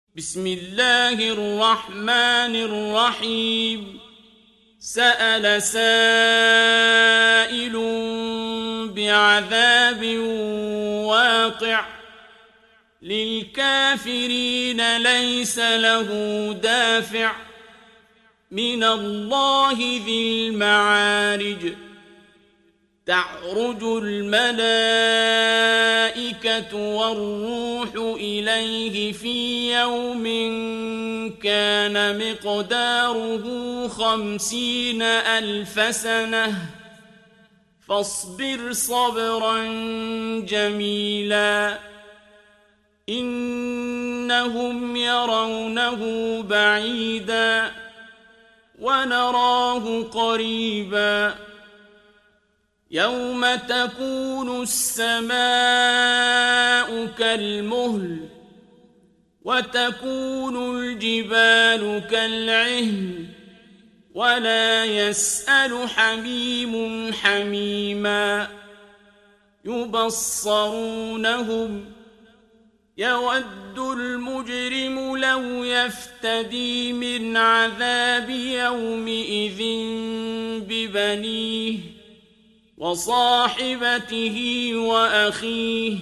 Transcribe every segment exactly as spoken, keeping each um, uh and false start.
بسم الله الرحمن الرحيم. سأل سائل بعذاب واقع للكافرين ليس له دافع من الله ذي المعارج. تعرج الملائكة والروح إليه في يوم كان مقداره خمسين ألف سنة فاصبر صبرا جميلا إنهم يرونه بعيدا ونراه قريبا يوم تكون السماء كالمهل وتكون الجبال كالعهن ولا يسأل حميم حميما يبصرونهم يود المجرم لو يفتدي من عذاب يومئذ ببنيه وصاحبته وأخيه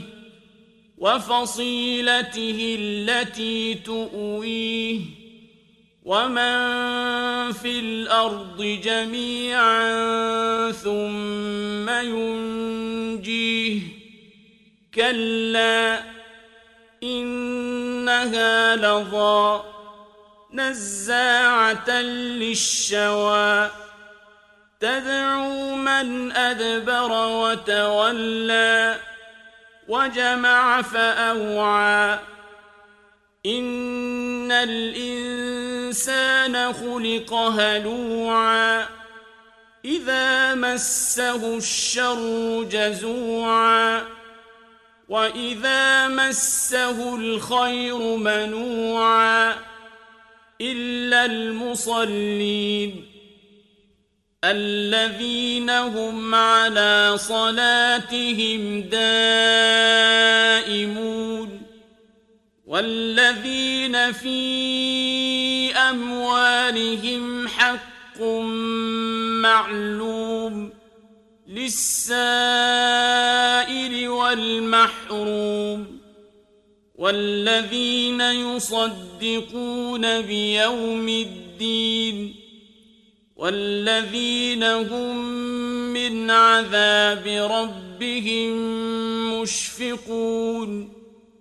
وفصيلته التي تؤويه ومن في الأرض جميعا ثم ينجيه كلا إنها لظى نزاعة للشوى تدعو من أدبر وتولى وجمع فأوعى إن الإنسان خلق هلوعا إذا مسه الشر جزوعا وإذا مسه الخير منوعا إلا المصلين الذين هم على صلاتهم دائمون والذين في أموالهم حق معلوم للسائل والمحروم والذين يصدقون بيوم الدين والذين هم من عذاب ربهم مشفقون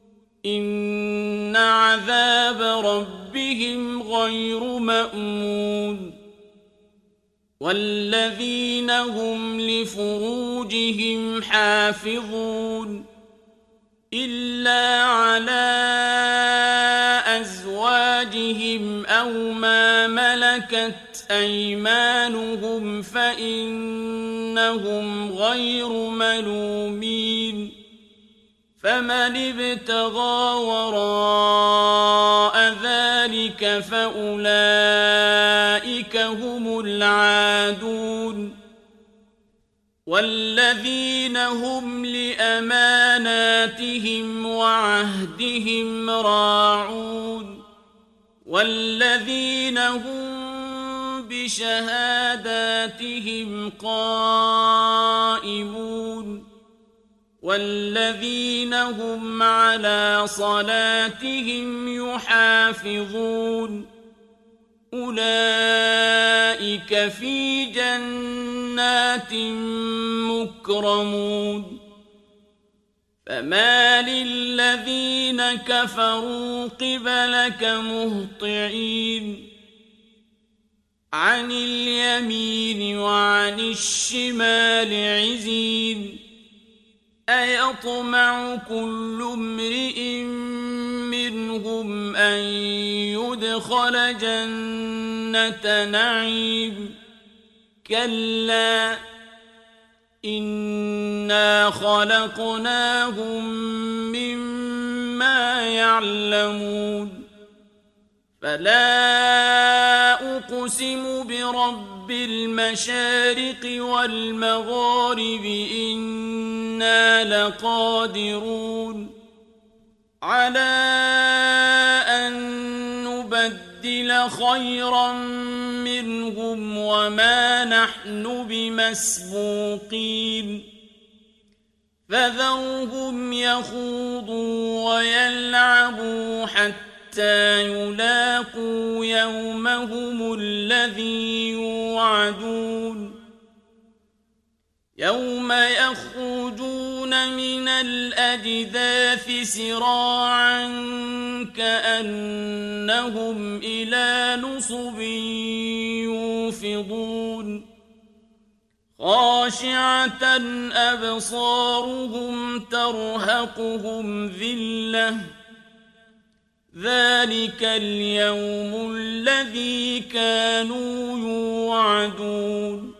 إن عذاب ربهم غير مأمون والذين هم لفروجهم حافظون إلا على أزواجهم أو ما ملكت أيمانهم فإنهم غير ملومين فمن ابتغى وراء ذلك فأولئك هم العادون والذين هم لأماناتهم وعهدهم راعون والذين هم بشهاداتهم قائمون والذين هم على صلاتهم يحافظون أولئك في جنات مكرمون فما للذين كفروا قبلك مهطعين عن اليمين وعن الشمال عزين أيطمع كل امرئ منهم أن يدخل جنة نعيم كلا إنا خلقناهم مما يعلمون فلا أقسم برب المشارق والمغارب إنا لقادرون على أن نبدل خيرا منهم وما نحن بمسبوقين فذرهم يخوضوا ويلعبوا حتى يلاقوا يومهم الذي يوعدون يوم يخرجون من الأجداث سراعا كأنهم إلى نصب يوفضون خاشعة أبصارهم ترهقهم ذلة ذلك اليوم الذي كانوا يوعدون